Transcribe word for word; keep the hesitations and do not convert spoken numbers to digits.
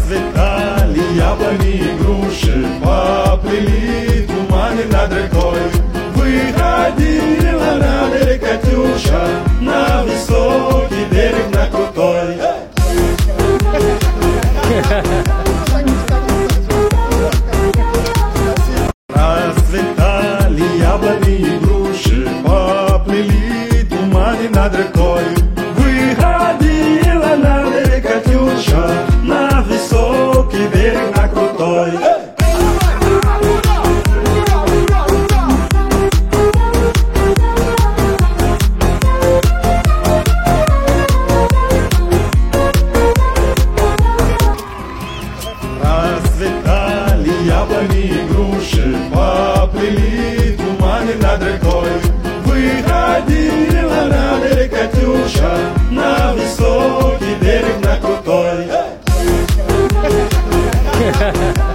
Расцветали яблони и груши, поплыли туманы над рекой. Выходила на берег Катюша, на высокий берег, на крутой. Расцветали яблони и груши, поплыли туманы над рекой. Выходила на берег Катюша, на высокий берег, на крутой. Расцветали яблони и груши, поплыли туманы над рекой. Выходила на берег Катюша, на высокий берег, на крутой.